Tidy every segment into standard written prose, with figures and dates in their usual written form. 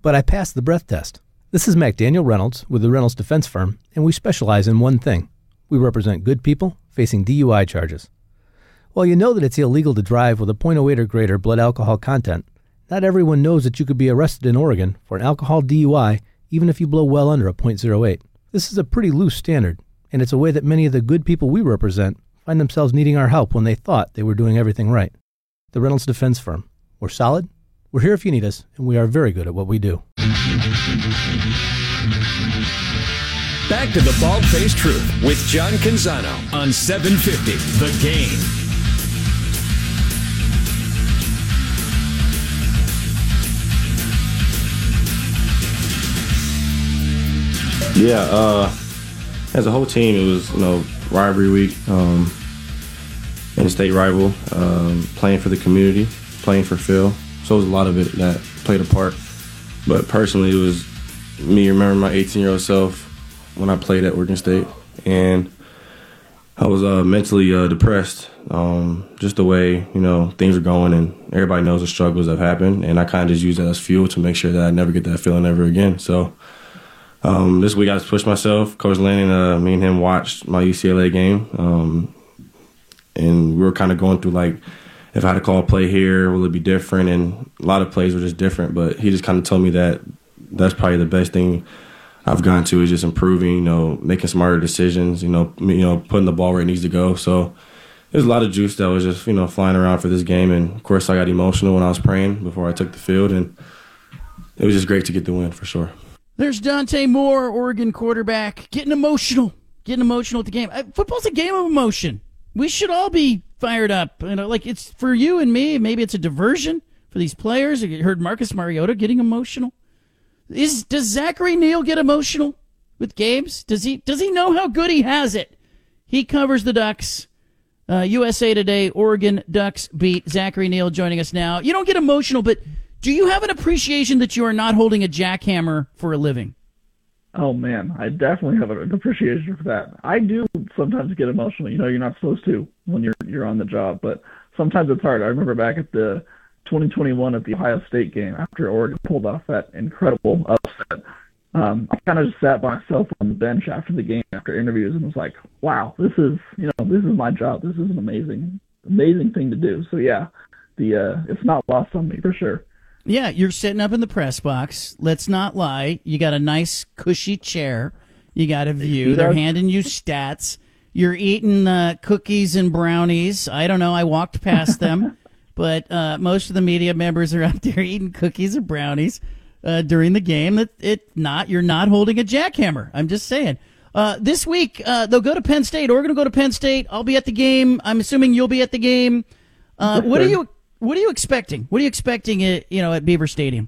but I passed the breath test. This is McDaniel Reynolds with the Reynolds Defense Firm, and we specialize in one thing. We represent good people facing DUI charges. While you know that it's illegal to drive with a .08 or greater blood alcohol content, not everyone knows that you could be arrested in Oregon for an alcohol DUI even if you blow well under a .08. This is a pretty loose standard, and it's a way that many of the good people we represent find themselves needing our help when they thought they were doing everything right. The Reynolds Defense Firm. We're solid, we're here if you need us, and we are very good at what we do. Back to the Bald-Faced Truth with John Canzano on 750 The Game. Yeah, as a whole team, it was, rivalry week, in-state rival, playing for the community, playing for Phil. So it was a lot of it that played a part. But personally, it was me remembering my 18-year-old self when I played at Oregon State. And I was mentally depressed, just the way, things are going, and everybody knows the struggles that have happened. And I kind of just used that as fuel to make sure that I never get that feeling ever again. So this week I just pushed myself. Coach Lanning, me and him watched my UCLA game. And we were kind of going through, if I had to call a play here, will it be different? And a lot of plays were just different. But he just kind of told me that that's probably the best thing I've gone to is just improving, making smarter decisions, putting the ball where it needs to go. So there's a lot of juice that was just, flying around for this game. And, of course, I got emotional when I was praying before I took the field. And it was just great to get the win for sure. There's Dante Moore, Oregon quarterback, getting emotional at the game. Football's a game of emotion. We should all be fired up. It's for you and me. Maybe it's a diversion for these players. You heard Marcus Mariota getting emotional. Does Zachary Neal get emotional with games? Does he know how good he has it? He covers the Ducks. USA Today, Oregon Ducks beat. Zachary Neal joining us now. You don't get emotional, but do you have an appreciation that you are not holding a jackhammer for a living? Oh, man, I definitely have an appreciation for that. I do sometimes get emotional. You're not supposed to when you're on the job, but sometimes it's hard. I remember back at the 2021 at the Ohio State game after Oregon pulled off that incredible upset. I kind of just sat by myself on the bench after the game, after interviews, and was like, wow, this is my job. This is an amazing thing to do. So, yeah, it's not lost on me for sure. Yeah, you're sitting up in the press box. Let's not lie. You got a nice, cushy chair. You got a view. They're handing you stats. You're eating cookies and brownies. I don't know. I walked past them. But most of the media members are out there eating cookies or brownies during the game. You're not holding a jackhammer. I'm just saying. This week, they'll go to Penn State. Oregon will go to Penn State. I'll be at the game. I'm assuming you'll be at the game. What are you expecting? What are you expecting at Beaver Stadium?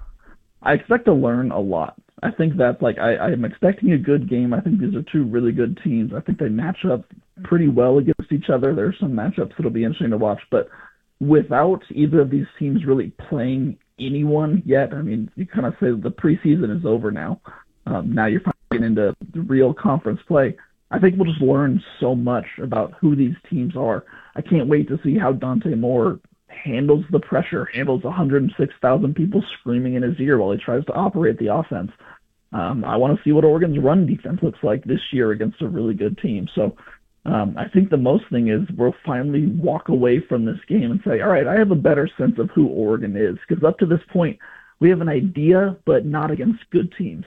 I expect to learn a lot. I think that's I'm expecting a good game. I think these are two really good teams. I think they match up pretty well against each other. There are some matchups that'll be interesting to watch, but without either of these teams really playing anyone yet, I mean, you kind of say the preseason is over now. Now you're finally getting into the real conference play. I think we'll just learn so much about who these teams are. I can't wait to see how Dante Moore handles the pressure, handles 106,000 people screaming in his ear while he tries to operate the offense. I want to see what Oregon's run defense looks like this year against a really good team. So I think the most thing is we'll finally walk away from this game and say, all right, I have a better sense of who Oregon is, because up to this point, we have an idea, but not against good teams.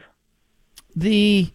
The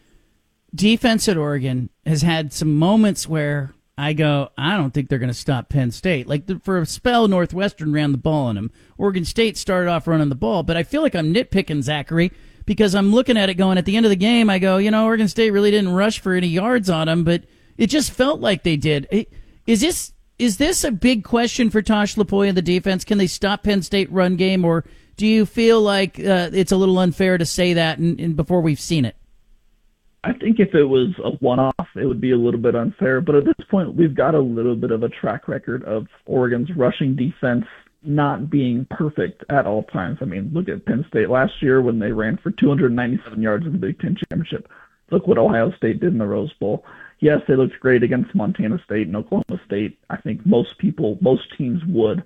defense at Oregon has had some moments where I go, I don't think they're going to stop Penn State. For a spell, Northwestern ran the ball on them. Oregon State started off running the ball, but I feel like I'm nitpicking Zachary because I'm looking at it going, at the end of the game, I go, Oregon State really didn't rush for any yards on them, but it just felt like they did. Is this a big question for Tosh Lupoi and the defense? Can they stop Penn State run game, or do you feel like it's a little unfair to say that before we've seen it? I think if it was a one-off, it would be a little bit unfair. But at this point, we've got a little bit of a track record of Oregon's rushing defense not being perfect at all times. I mean, look at Penn State last year when they ran for 297 yards in the Big Ten Championship. Look what Ohio State did in the Rose Bowl. Yes, they looked great against Montana State and Oklahoma State. I think most teams would.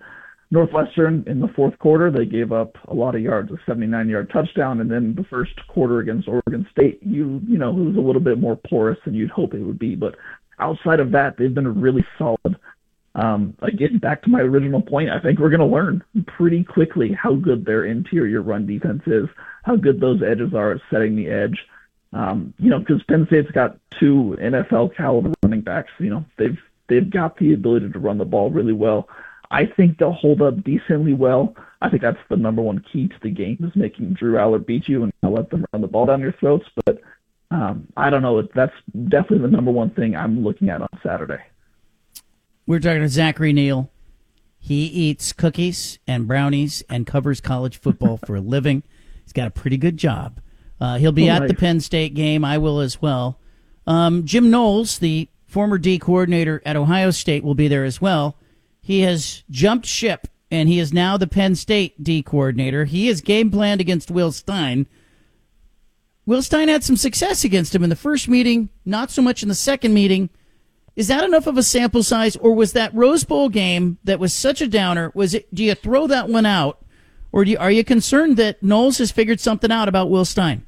Northwestern, in the fourth quarter, they gave up a lot of yards, a 79-yard touchdown, and then the first quarter against Oregon State, it was a little bit more porous than you'd hope it would be. But outside of that, they've been really solid. Again, back to my original point, I think we're going to learn pretty quickly how good their interior run defense is, how good those edges are at setting the edge. Because Penn State's got two NFL caliber running backs. They've got the ability to run the ball really well. I think they'll hold up decently well. I think that's the number one key to the game, is making Drew Aller beat you and not let them run the ball down your throats. But I don't know. That's definitely the number one thing I'm looking at on Saturday. We're talking to Zachary Neal. He eats cookies and brownies and covers college football for a living. He's got a pretty good job. He'll be at the Penn State game. I will as well. Jim Knowles, the former D coordinator at Ohio State, will be there as well. He has jumped ship, and he is now the Penn State D coordinator. He is game planned against Will Stein. Will Stein had some success against him in the first meeting, not so much in the second meeting. Is that enough of a sample size, or was that Rose Bowl game that was such a downer? Do you throw that one out, or are you concerned that Knowles has figured something out about Will Stein?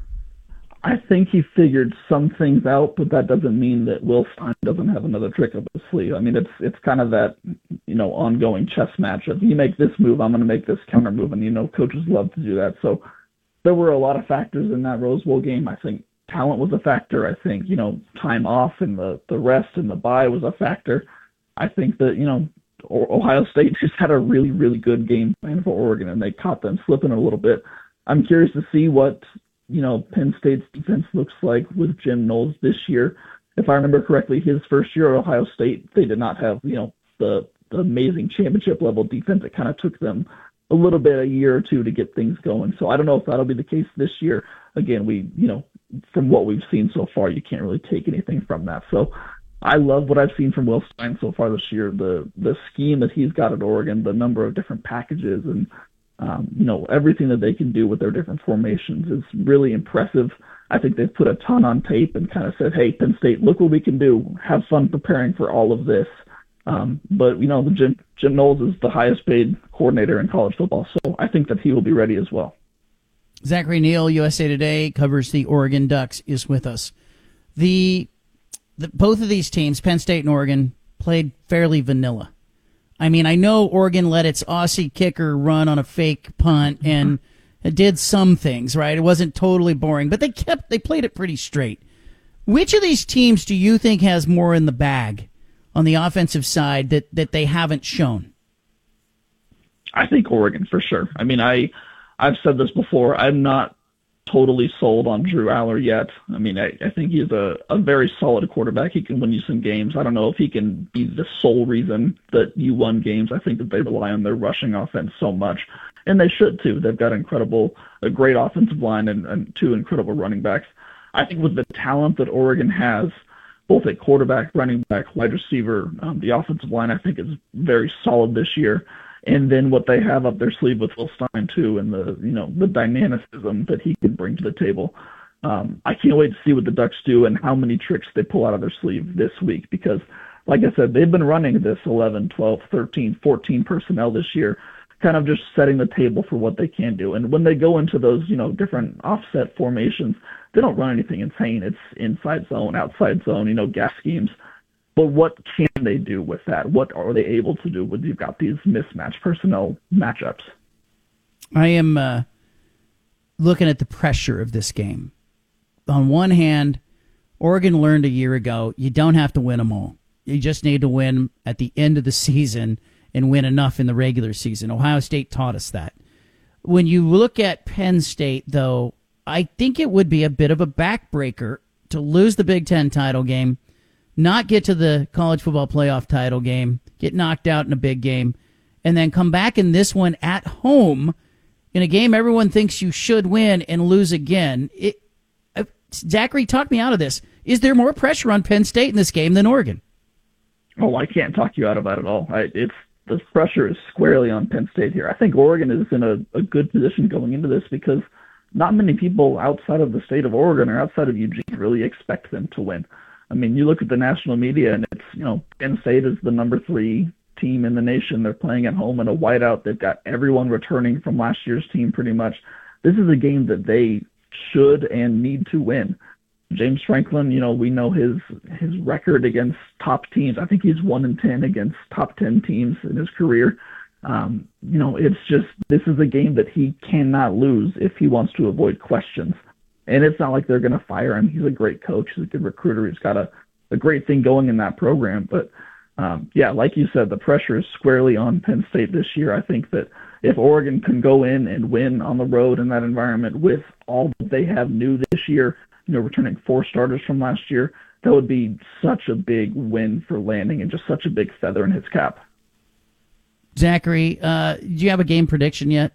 I think he figured some things out, but that doesn't mean that Will Stein doesn't have another trick up his sleeve. I mean, it's kind of that, ongoing chess match of, you make this move, I'm going to make this counter move, and, coaches love to do that. So there were a lot of factors in that Rose Bowl game. I think talent was a factor. I think, time off and the rest and the bye was a factor. I think that, Ohio State just had a really, really good game plan for Oregon, and they caught them slipping a little bit. I'm curious to see what Penn State's defense looks like with Jim Knowles this year. If I remember correctly, his first year at Ohio State, they did not have, the amazing championship level defense. It kind of took them a little bit, a year or two to get things going. So I don't know if that'll be the case this year. Again, from what we've seen so far, you can't really take anything from that. So I love what I've seen from Will Stein so far this year. The scheme that he's got at Oregon, the number of different packages, and everything that they can do with their different formations is really impressive. I think they've put a ton on tape and kind of said, hey, Penn State, look what we can do. Have fun preparing for all of this. But Jim Knowles is the highest paid coordinator in college football, so I think that he will be ready as well. Zachary Neal, USA Today, covers the Oregon Ducks, is with us. Both of these teams, Penn State and Oregon, played fairly vanilla. I mean, I know Oregon let its Aussie kicker run on a fake punt and it did some things, right? It wasn't totally boring, but they played it pretty straight. Which of these teams do you think has more in the bag on the offensive side that they haven't shown? I think Oregon for sure. I mean, I've said this before. I'm not totally sold on Drew Aller yet. I mean, I think he's a very solid quarterback. He can win you some games. I don't know if he can be the sole reason that you won games. I think that they rely on their rushing offense so much, and they should too. They've got a great offensive line and two incredible running backs. I think with the talent that Oregon has, both at quarterback, running back, wide receiver, the offensive line I think is very solid this year. And then what they have up their sleeve with Will Stein too, and the dynamicism that he can bring to the table. I can't wait to see what the Ducks do and how many tricks they pull out of their sleeve this week, because, like I said, they've been running this 11, 12, 13, 14 personnel this year, kind of just setting the table for what they can do. And when they go into those, different offset formations, they don't run anything insane. It's inside zone, outside zone, gas schemes. But what can they do with that? What are they able to do when you've got these mismatched personnel matchups? I am looking at the pressure of this game. On one hand, Oregon learned a year ago, you don't have to win them all. You just need to win at the end of the season and win enough in the regular season. Ohio State taught us that. When you look at Penn State, though, I think it would be a bit of a backbreaker to lose the Big Ten title game, not get to the college football playoff title game, get knocked out in a big game, and then come back in this one at home in a game everyone thinks you should win and lose again. Zachary, talk me out of this. Is there more pressure on Penn State in this game than Oregon? Oh, I can't talk you out of that at all. The pressure is squarely on Penn State here. I think Oregon is in a good position going into this because not many people outside of the state of Oregon or outside of Eugene really expect them to win. I mean, you look at the national media, and it's, Penn State is the number 3 team in the nation. They're playing at home in a whiteout. They've got everyone returning from last year's team pretty much. This is a game that they should and need to win. James Franklin, we know his record against top teams. I think he's 1-10 against top 10 teams in his career. It's just, this is a game that he cannot lose if he wants to avoid questions. And it's not like they're going to fire him. He's a great coach. He's a good recruiter. He's got a great thing going in that program. But, like you said, the pressure is squarely on Penn State this year. I think that if Oregon can go in and win on the road in that environment with all that they have new this year, returning 4 starters from last year, that would be such a big win for Lanning and just such a big feather in his cap. Zachary, do you have a game prediction yet?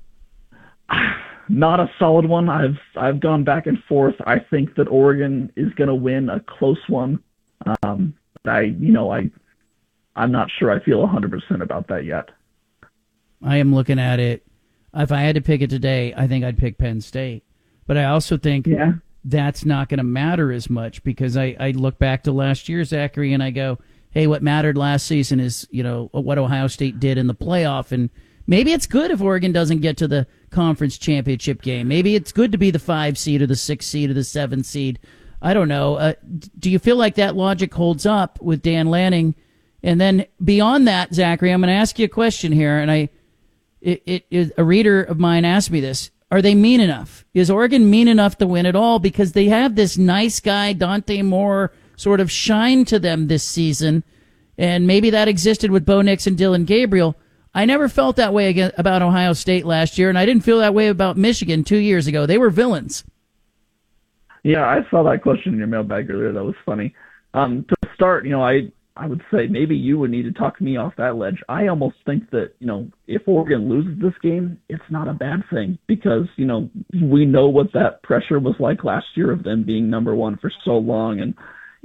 Not a solid one. I've gone back and forth. I think that Oregon is going to win a close one. I'm not sure I feel 100% about that yet. I am looking at it. If I had to pick it today, I think I'd pick Penn State. But I also think that's not going to matter as much because I look back to last year, Zachary, and I go, hey, what mattered last season is, what Ohio State did in the playoff. And maybe it's good if Oregon doesn't get to the conference championship game. Maybe it's good to be the 5 seed or the 6 seed or the 7 seed. I don't know. Do you feel like that logic holds up with Dan Lanning? And then beyond that, Zachary, I'm going to ask you a question here. And a reader of mine asked me this. Are they mean enough? Is Oregon mean enough to win at all? Because they have this nice guy, Dante Moore, sort of shine to them this season. And maybe that existed with Bo Nix and Dylan Gabriel. I never felt that way about Ohio State last year, and I didn't feel that way about Michigan 2 years ago. They were villains. Yeah, I saw that question in your mailbag earlier. That was funny. To start, I would say maybe you would need to talk me off that ledge. I almost think that, if Oregon loses this game, it's not a bad thing because, we know what that pressure was like last year of them being number one for so long. And,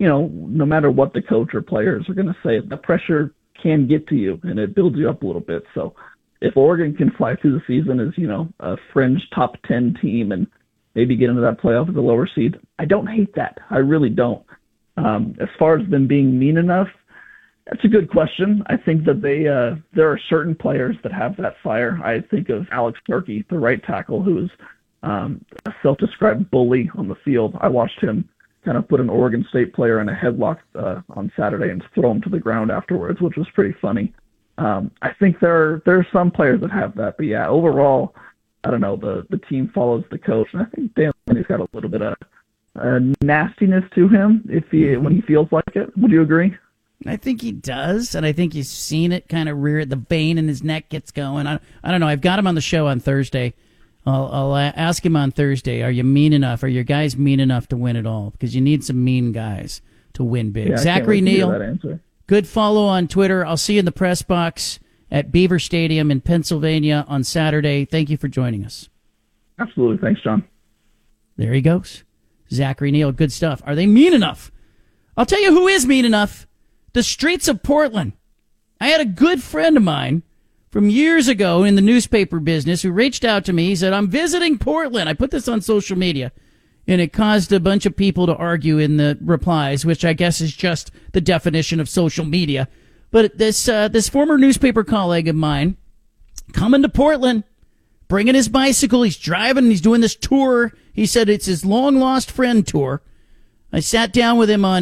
no matter what the coach or players are going to say, the pressure can get to you and it builds you up a little bit. So if Oregon can fly through the season as, a fringe top 10 team and maybe get into that playoff as a lower seed, I don't hate that. I really don't. As far as them being mean enough, that's a good question. I think that there are certain players that have that fire. I think of Alex Turkey, the right tackle, who's a self-described bully on the field. I watched him kind of put an Oregon State player in a headlock on Saturday and throw him to the ground afterwards, which was pretty funny. I think there are some players that have that. But, yeah, overall, I don't know, the team follows the coach. And I think Dan Lanning got a little bit of nastiness to him when he feels like it. Would you agree? I think he does, and I think he's seen it kind of rear. The vein in his neck gets going. I don't know. I've got him on the show on Thursday. I'll ask him on Thursday, are you mean enough? Are your guys mean enough to win it all? Because you need some mean guys to win big. Yeah, Zachary Neal, good follow on Twitter. I'll see you in the press box at Beaver Stadium in Pennsylvania on Saturday. Thank you for joining us. Absolutely. Thanks, John. There he goes. Zachary Neal, good stuff. Are they mean enough? I'll tell you who is mean enough. The streets of Portland. I had a good friend of mine from years ago in the newspaper business who reached out to me. He said, I'm visiting Portland. I put this on social media, and it caused a bunch of people to argue in the replies, which I guess is just the definition of social media. But this former newspaper colleague of mine coming to Portland, bringing his bicycle. He's driving. He's doing this tour. He said it's his long-lost friend tour. I sat down with him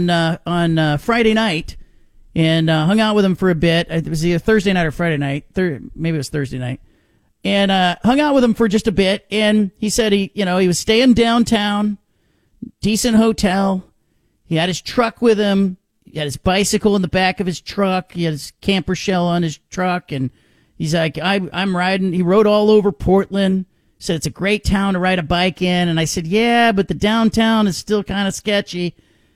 on Friday night and hung out with him for a bit. It was either Thursday night or Friday night. Maybe it was Thursday night. And hung out with him for just a bit. And he said he was staying downtown, decent hotel. He had his truck with him. He had his bicycle in the back of his truck. He had his camper shell on his truck. And he's like, I'm riding. He rode all over Portland. Said it's a great town to ride a bike in. And I said, yeah, but the downtown is still kind of sketchy.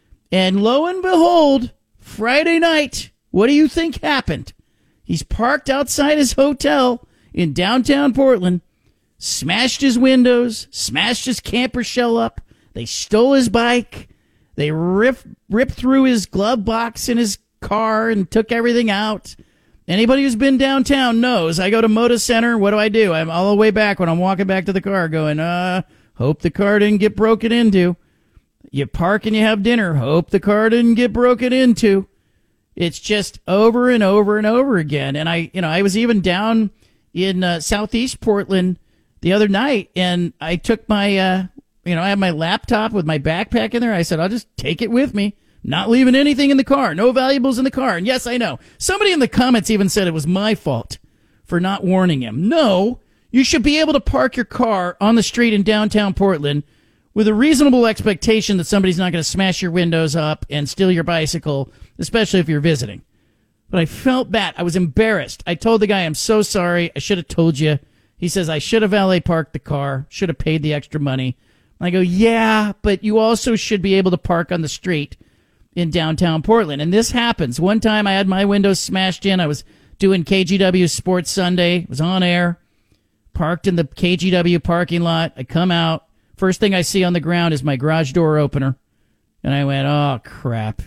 And lo and behold, Friday night, what do you think happened? He's parked outside his hotel in downtown Portland, smashed his windows, smashed his camper shell up. They stole his bike. They ripped through his glove box in his car and took everything out. Anybody who's been downtown knows I go to Moda Center. What do? I'm all the way back when I'm walking back to the car going, hope the car didn't get broken into. You park and you have dinner. Hope the car didn't get broken into. It's just over and over and over again. And I was even down in southeast Portland the other night, and I took my, I had my laptop with my backpack in there. I said, I'll just take it with me. Not leaving anything in the car. No valuables in the car. And yes, I know. Somebody in the comments even said it was my fault for not warning him. No, you should be able to park your car on the street in downtown Portland with a reasonable expectation that somebody's not going to smash your windows up and steal your bicycle, especially if you're visiting. But I felt bad. I was embarrassed. I told the guy, I'm so sorry. I should have told you. He says, I should have valet parked the car, should have paid the extra money. I go, yeah, but you also should be able to park on the street in downtown Portland. And this happens. One time I had my windows smashed in. I was doing KGW Sports Sunday. It was on air. Parked in the KGW parking lot. I come out. First thing I see on the ground is my garage door opener. And I went, oh, crap.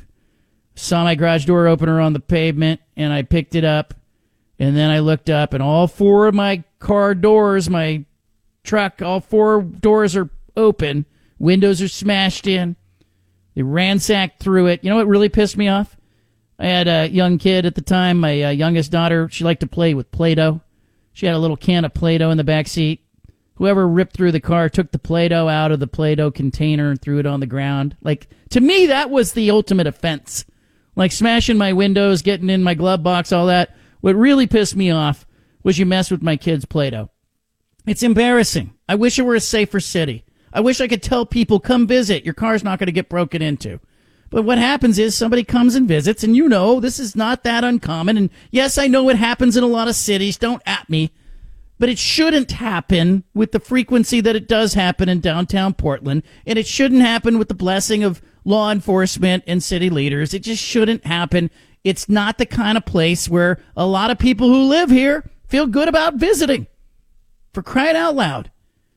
Saw my garage door opener on the pavement, and I picked it up. And then I looked up, and all four of my car doors, my truck, all four doors are open. Windows are smashed in. They ransacked through it. You know what really pissed me off? I had a young kid at the time, my youngest daughter. She liked to play with Play-Doh. She had a little can of Play-Doh in the back seat. Whoever ripped through the car took the Play-Doh out of the Play-Doh container and threw it on the ground. Like, to me, that was the ultimate offense. Like smashing my windows, getting in my glove box, all that. What really pissed me off was you mess with my kid's Play-Doh. It's embarrassing. I wish it were a safer city. I wish I could tell people, come visit. Your car's not going to get broken into. But what happens is somebody comes and visits, and this is not that uncommon. And yes, I know it happens in a lot of cities. Don't at me. But it shouldn't happen with the frequency that it does happen in downtown Portland. And it shouldn't happen with the blessing of law enforcement and city leaders. It just shouldn't happen. It's not the kind of place where a lot of people who live here feel good about visiting. For crying out loud.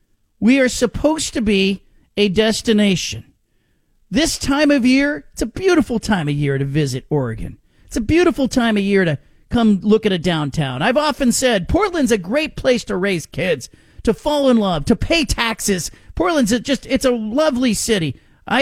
We are supposed to be a destination. This time of year, it's a beautiful time of year to visit Oregon. It's a beautiful time of year to come look at a downtown. I've often said Portland's a great place to raise kids, to fall in love, to pay taxes. Portland's it's a lovely city.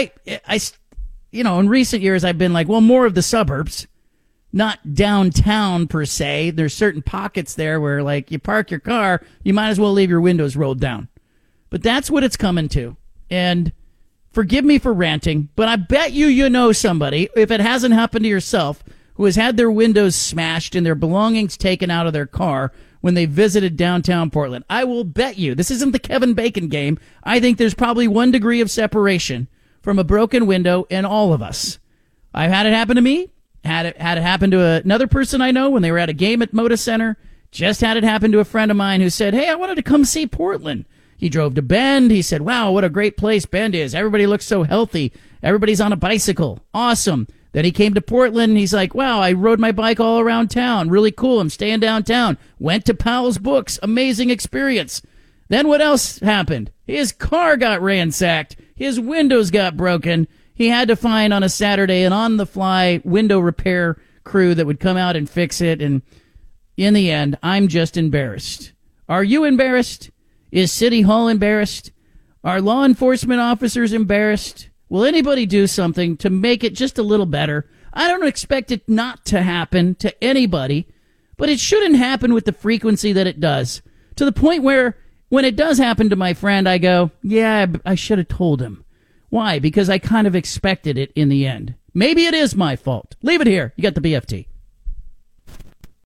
In recent years I've been like, well, more of the suburbs, not downtown per se. There's certain pockets there where like you park your car, you might as well leave your windows rolled down. But that's what it's coming to. And forgive me for ranting, but I bet you know somebody, if it hasn't happened to yourself, who has had their windows smashed and their belongings taken out of their car when they visited downtown Portland. I will bet you, this isn't the Kevin Bacon game. I think there's probably 1 degree of separation from a broken window in all of us. I've had it happen to me. Had it happen to another person I know when they were at a game at Moda Center. Just had it happen to a friend of mine who said, hey, I wanted to come see Portland. He drove to Bend. He said, wow, what a great place Bend is. Everybody looks so healthy. Everybody's on a bicycle. Awesome. Then he came to Portland, and he's like, wow, I rode my bike all around town. Really cool. I'm staying downtown. Went to Powell's Books. Amazing experience. Then what else happened? His car got ransacked. His windows got broken. He had to find on a Saturday an on-the-fly window repair crew that would come out and fix it. And in the end, I'm just embarrassed. Are you embarrassed? Is City Hall embarrassed? Are law enforcement officers embarrassed? Will anybody do something to make it just a little better? I don't expect it not to happen to anybody, but it shouldn't happen with the frequency that it does. To the point where when it does happen to my friend, I go, yeah, I should have told him. Why? Because I kind of expected it in the end. Maybe it is my fault. Leave it here. You got the BFT.